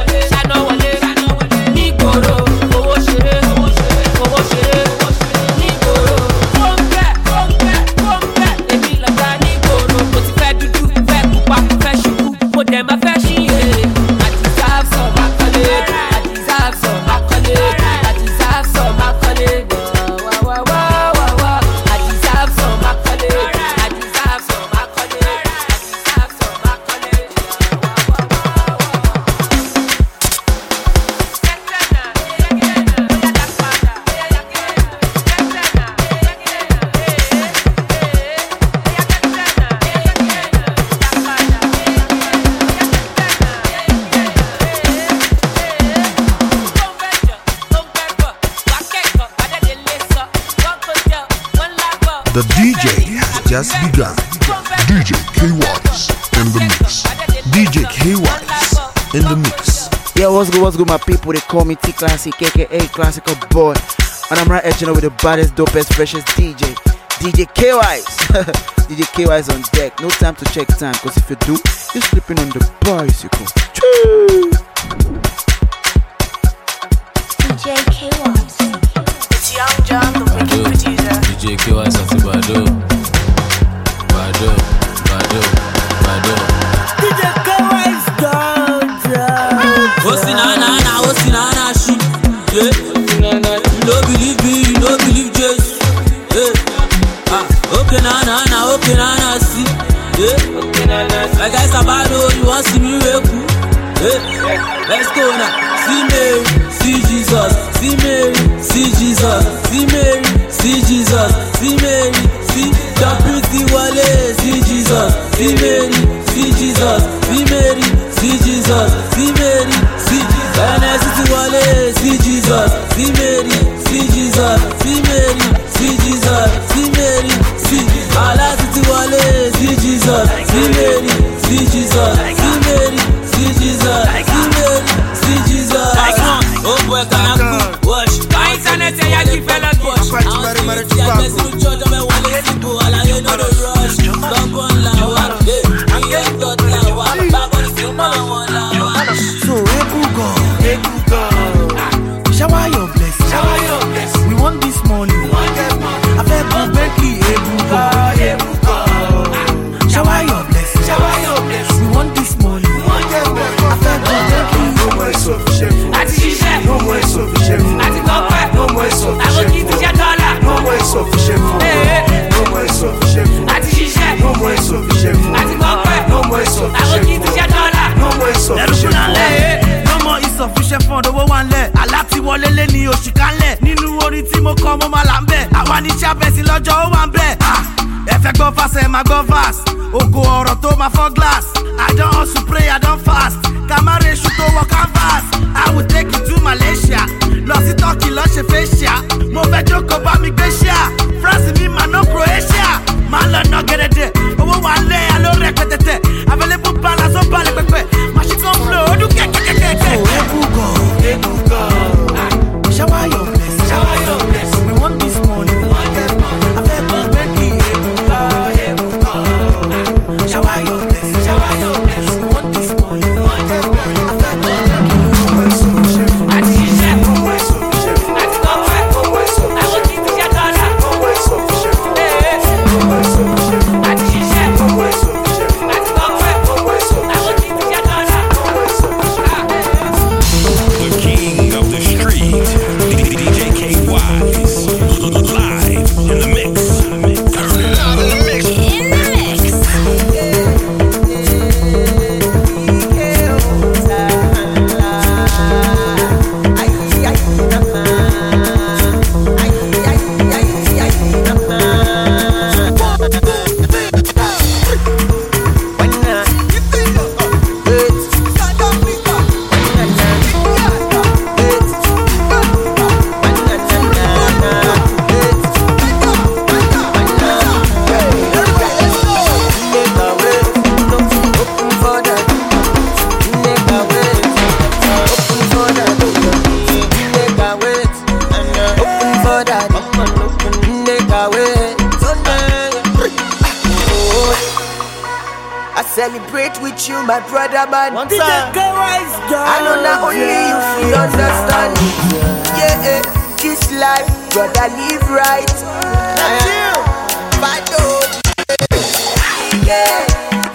The D J has just begun. D J K-Wise in the mix. D J K-Wise in the mix. Yeah, what's good, what's good, my people? They call me T Classic, aka Classical Boy. And I'm right edging with the baddest, dopest, freshest D J. D J K-Wise. D J K-Wise on deck. No time to check time, because if you do, you're slipping on the bicycle. Choo! D J K-Wise. It's Young John, the wicked producer. D J K-Wise at the Bado. Bado, Bado, Bado. D J K-Wise down. What's in Anna, what's in Anna, she? Yeah. You don't believe me, you don't believe Jesus. Yeah. Ah, okay, Nana, Nana, okay, Nana, see. Yeah. I guess about you want to see me real cool. Yeah. Let's go now. See Mary, see Jesus. See Mary, see Jesus. See Mary, see Jesus. See Mary, see the pretty Wale. See Jesus. See Mary, see Jesus. See Mary, see Jesus. See Mary, see Jesus. Wale. See Jesus. See Mary, see Jesus. See Mary, see Jesus. See Mary, see Allah. See Wale. See Jesus. See Mary, see Jesus. See Mary, see Jesus. See Mary, see Jesus. Oh boy, can I go? Watch. My internet say I give fellas watch. I want to see a blessing to church. I'm a one day people. All I know the rush. Come on, lawa. Yeah, we ain't got lawa. Back on the film, I want lawa. So, Ebugo, Ebugo. Shower your blessing. Shower your blessing. We want this money. We want that money. I feel good, Bentley, Ebugo, Ebugo. Shower your blessing. Shower your blessing. We want this money. We want that money. I feel good, Bentley. No more sufficient. No more sufficient. No more sufficient. No more sufficient. No more sufficient. No more sufficient. No more sufficient. No more sufficient. No more insufficient fund owó wa nlẹ̀. Aláti wọlé lé ní oṣù kanlẹ̀. Nínú orin tí mo kọ mo máa là ń bẹ̀. Àwa ní sábẹ̀sì lọ́jọ́ ó wà ń bẹ̀. Ẹ fẹ́ gbọ́ fásẹ̀ ẹ máa gbọ́ fast. Ògo ọ̀rọ̀ tó máa fọ́ glass. I don hustle pray I don fast. Kàmáre èṣù tó wọ canvas. I will take you to Malaysia. Lọ sí Turkey lọ ṣe facial. Mo fẹ́ jókòó bá mi gbé ṣíà. France mi mà ná Croatia. celebrate with you, my brother, man. D J K-Wise, I know not only you feel understand. Yeah, eh, this life, brother, live right. That's you. Bado. Yeah.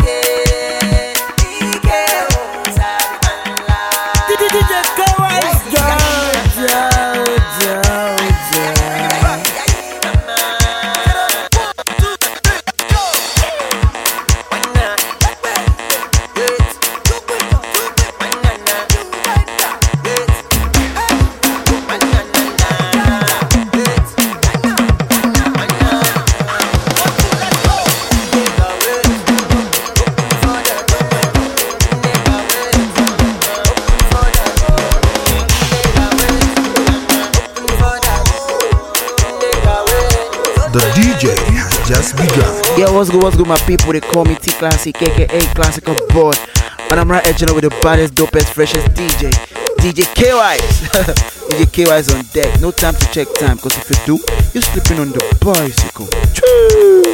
Just begun. Yeah, what's good, what's good, my people? They call me T Classic, aka Classical Boy. And I'm right edging with the baddest, dopest, freshest D J, D J K-Wise. D J K-Wise on deck. No time to check time, cause if you do, you're slipping on the bicycle. Choo!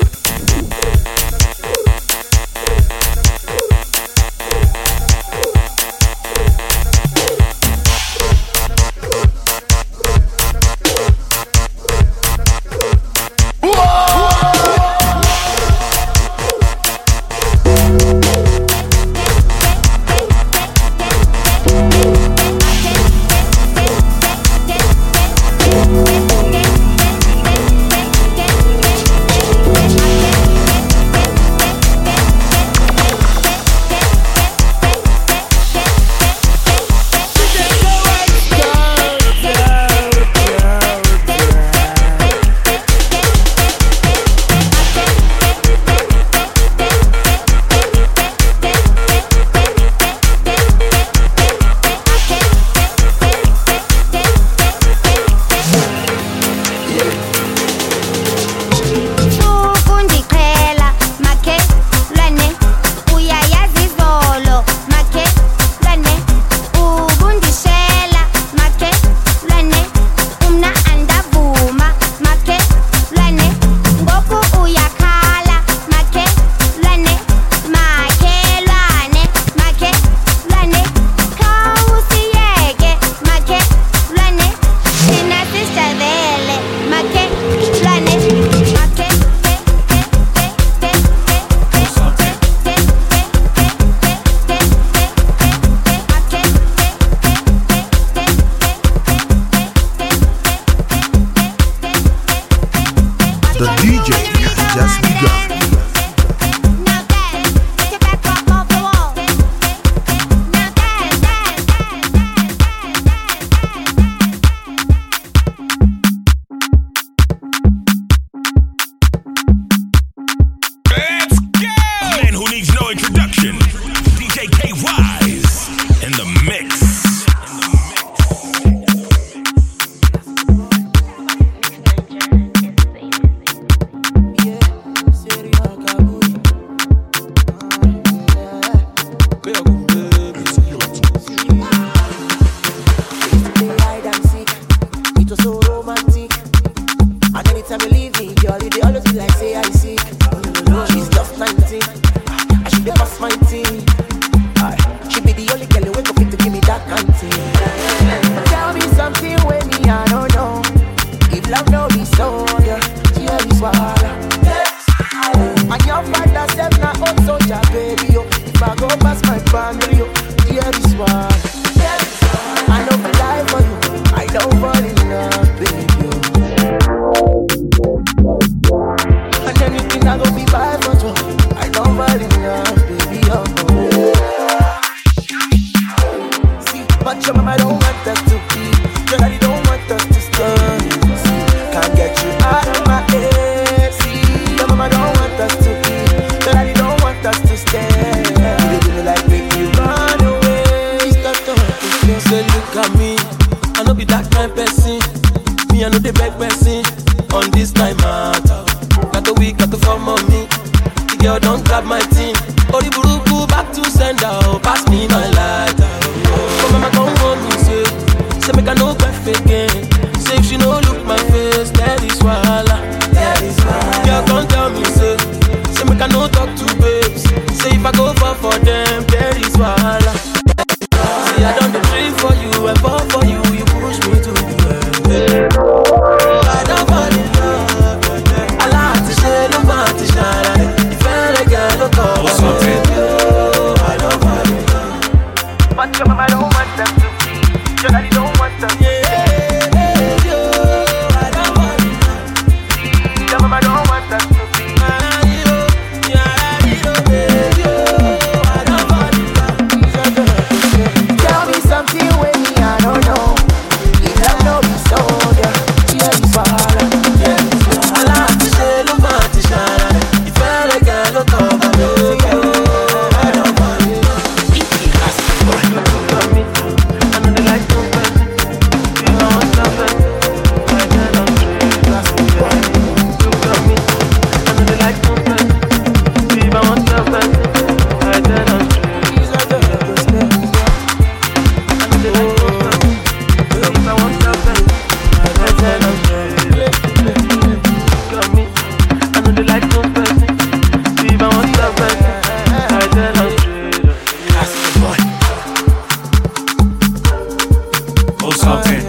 man.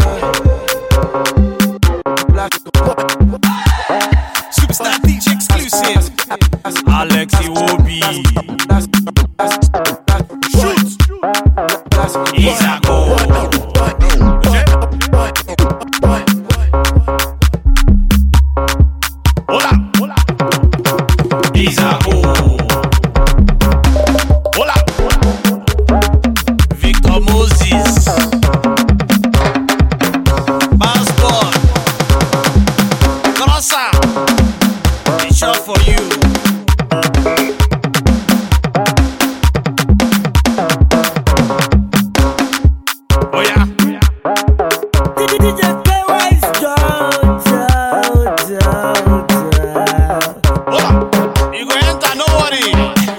Superstar D J exclusive. Alex Iwobi. Shoot. Isago. Hola. Hola. Isago. Hola. Victor Moses. Passport. Grossa. It's short for you. Oh yeah. D J K Y S down, down, down, down. Hola. You go enter, no worry.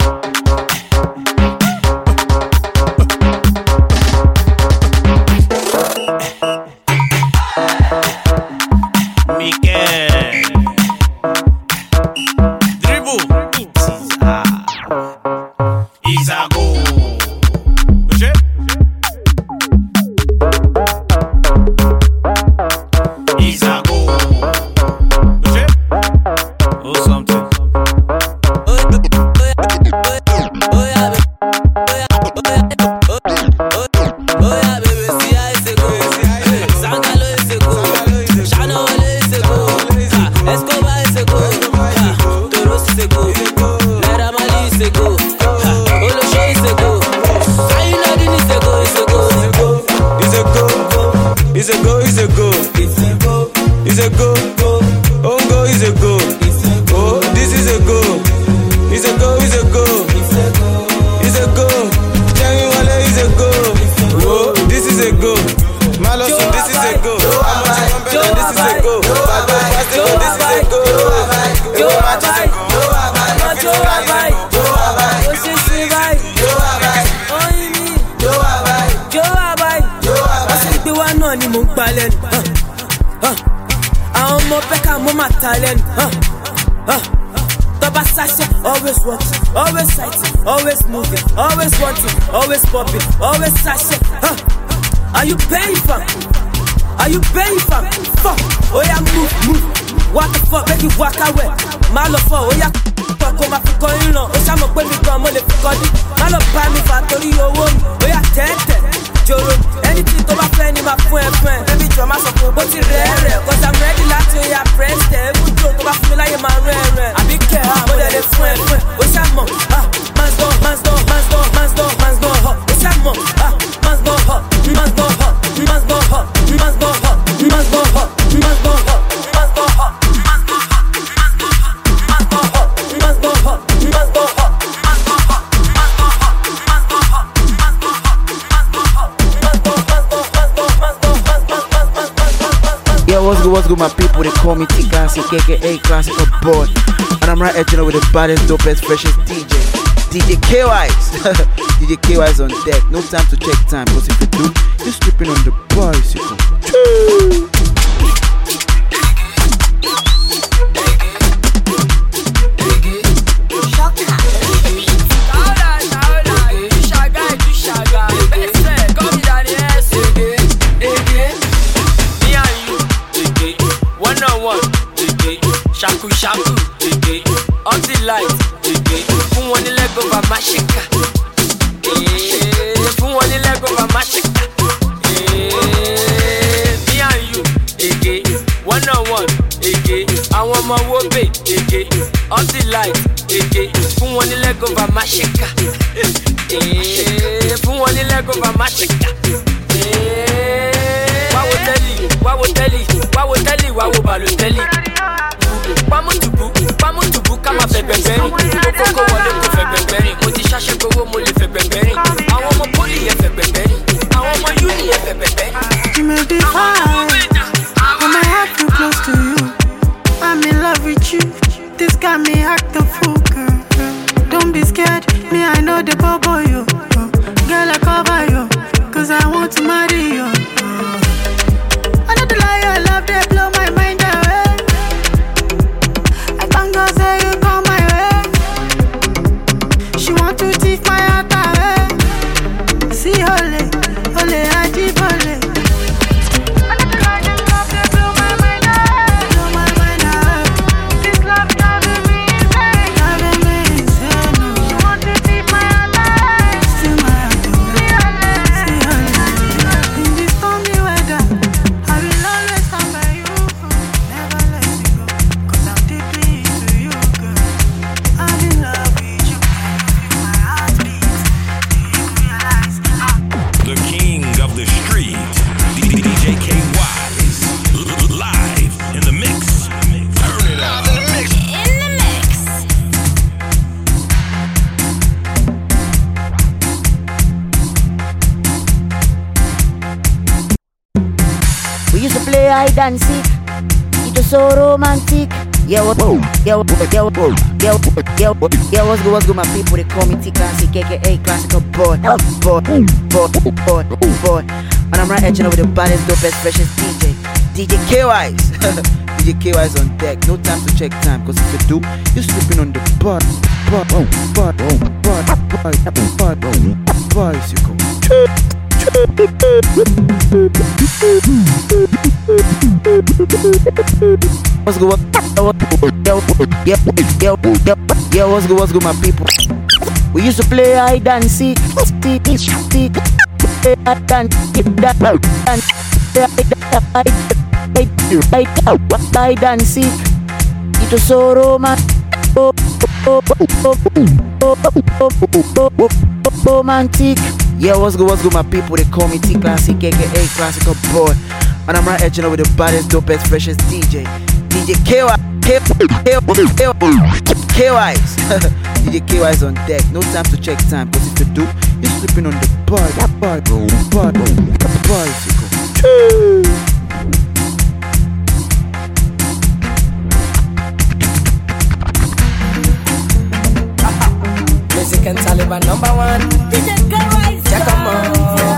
Mikel. Dribble. Isago. Oje. Isago. Oje. Oh something. It's a go, it's a go, it's a go, it's a go, go, oh go, it's a go, oh this is a go, it's a go, it's a go, it's a go, Jamie Wale is a go, oh this is a go, Malosu this is a go, Amon Chambella this is a go, Bado Pastego this is a go, Yo Abai, Yo Abai, Yo Abai, Yo Abai, Osisi Bai, Yo Abai, Oimi, Yo Abai, Yo Abai, Yo Abai. Ti wa náà ni mò ń pa lẹ́nu. Àwọn ọmọ pẹ́ka mo máa ta lẹ́nu. Tọ́ba ṣáṣẹ́, always watching, always sighting, always moving, always wanting, always popping, always ṣáṣẹ́. Are you paying for? Are you paying for? Fuck, oya move, move. What the fuck, make you walk away. Má lọ fọ, oya kọ́ kó máa fi kọ́ ìran. Ó ṣàmọ̀ pé mi gan mo lè fi kọ́ dín. Má lọ bá mi fà torí owó mi. Oya tẹ́tẹ̀. Joro, anything to my friend in my friend, friend. Baby, draw my support, but it's rare. Cause I'm ready like to your friends. They would go to my family like my rare. I be care, but they're friend, friend. What's that mo? Ah, man's go, man's go, man's go, man's go, man's go, hot. What's that mo? Ah, man's go, hot, man's go, hot, man's go, hot, man's go, hot, man's go, hot, man's go, hot, man's go, hot, man's go, hot, man's go, hot, man's go, hot, man's go, hot. Yo, what's good, what's good, my people? They call me T-Classic, A K A Classical Boy. And I'm right here, you know, with the baddest, dopest, freshest D J. D J K Y S. D J K Y S on deck. No time to check time, because if you do, you're stripping on the bicycle. Choo! Shaku shaku, eh, on the light, eh, fún wọn ní leg over mashika, eh, fún wọn ní leg over mashika, eh, me and you, eh, one on one, eh, àwọn ọmọ wo bè, eh, on the light, eh, fún wọn ní leg over mashika, eh, fún wọn ní leg over mashika, eh, wá wo tẹ́lì, wá wo tẹ́lì, wá wo tẹ́lì, wá wo Balotelli. Pamutubu, pamutubu, ká máa fẹ́ gbẹ̀gbẹ̀rin. Kókó wọlé kò fẹ́ gbẹ̀gbẹ̀rin. Mo ti ṣaṣẹ́ gbowó, mo lè fẹ́ gbẹ̀gbẹ̀rin. Àwọn ọmọ pólì yẹn fẹ́ gbẹ̀gbẹ̀rin. Àwọn ọmọ yúnì yẹn fẹ́ gbẹ̀gbẹ̀rin. You may be fine, but my heart too close to you. I'm in love with you. This got me act the fool, girl. Don't be scared, me I know the bubble you. Girl I cover you, cause I want to marry you. I know the lie, your love they blow my mind away. I thank God say you come my way. She want to thief my heart away. See ole, ole, I deep ole. We used to play hide and seek. It was so romantic. Yeah, what? Yeah, what? Yeah, what? Yeah, what? Yeah, what? Yeah, what's good? What's good, my people? They call me T Classic, A K A Classical Boy, boy, boy, boy, boy. And I'm right edging over the baddest, dopest, freshest D J, D J K Wise. D J K Wise on deck. No time to check time, cause if you do, you're slipping on the butt, butt, butt, butt, butt, butt, bicycle. What's good? Yeah, yeah, what's good? What's good, my people? We used to play hide and seek, seek, seek, hide and hide and seek. It was so romantic. Romantic. Yeah, what's good, what's good, my people? They call me T Classic, A K A Classical Boy. And I'm right edging over the baddest, dopest, freshest D J, D J K Y, K Wise. D J K Wise on deck. No time to check time, cause if you do, you're sleeping on the bud, bud, bud, bicycle. Music and Taliban number one. D J K Wise. Yeah, come on.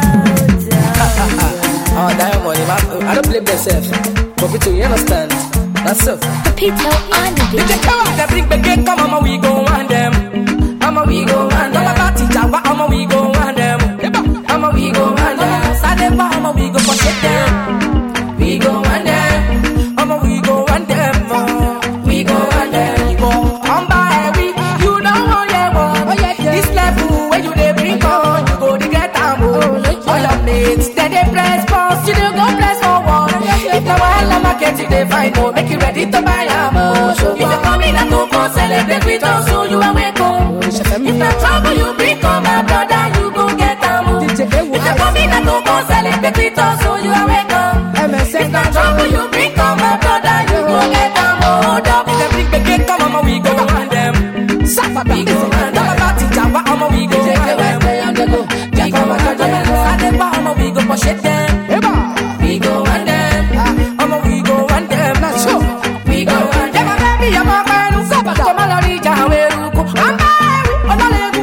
Oh, that money, I don't blame myself. But people, you understand? That's so. The Pito on the beat. D J K Wise, the big big come, mama, we go on them. Mama, we go on them. Mama, teacher, mama, we go on them. Mama, we go on them. Saturday, mama, we go for shit them. We go on them. Mama, we go on them. We go on them. On by we, you know what you want. This level where you they bring on, you go to get them. All your mates, then they press pause, you don't go press forward. If the wild I'm get you, they find out, make you ready to buy a more. If you come in and don't go celebrate with us, so you are welcome. If the trouble you bring on my brother, you go get them. If you come in and don't go celebrate with us, so you are welcome. If the trouble you bring on my brother, you go get them. Hold up, if they bring the gate, come on, we go on them. Suffer, we go on them. Java, I'm a we go on them. Java, I'm a we go for shit them. We go on them. I'm a we go on them. Not sure. We go on them. Baby, I'm a man who's up. Come on, reach out where you go. I'm a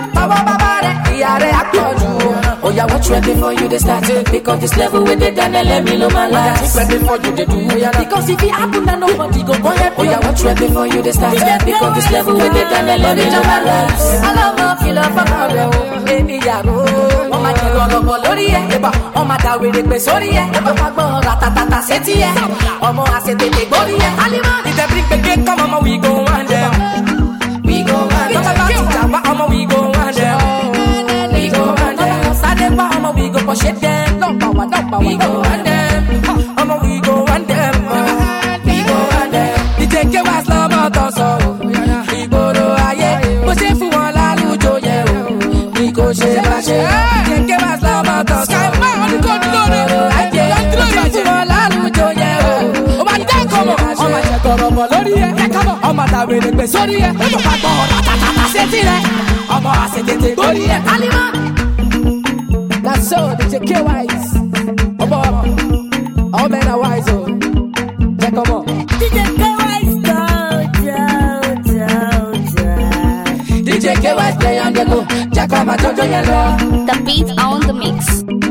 oh, yeah, what's ready for you? They start to pick up this level with it, and let me know my life. What's ready for you? They do. Because if it happen, then nobody go go ahead. Oh, yeah, what's ready for you? They start to pick up this level with it, and let me know my life. I love my feel of a girl. Baby, I go. Oh, my God, oh, my Lord, yeah. Oh, my God, we the best, sorry, yeah. Oh, my God, ratata, seti, yeah. Oh, my, I said, take body, yeah. Alima, if they bring the gate, come on, we go on them. We go on them. Oh, we go on them. We go on them. Sademba, oh, we go for shit them. Number one, number one. We go on them. Oh, we go on them. We go on them. The take your ass love out of so. We go to aye. But if you want la lujo, yeah. We go share la share. Take your ass love out of so. We go to aye. If you want la lujo, yeah. Oh, my God, come on. Oh, my God, come on. Lori, yeah, come on. Oh, my God, we the best. Sorry, yeah. Oh, my God, ratata, seti, yeah. Oh, my God, seti, take body, yeah. Alima. That's so, D J K Wise. Oh, boy. All men are wise, oh. Check them out. D J K Wise, go, go, go, go. D J K Wise, play on the go. Check out my Jojo Yellow. The beat on the mix.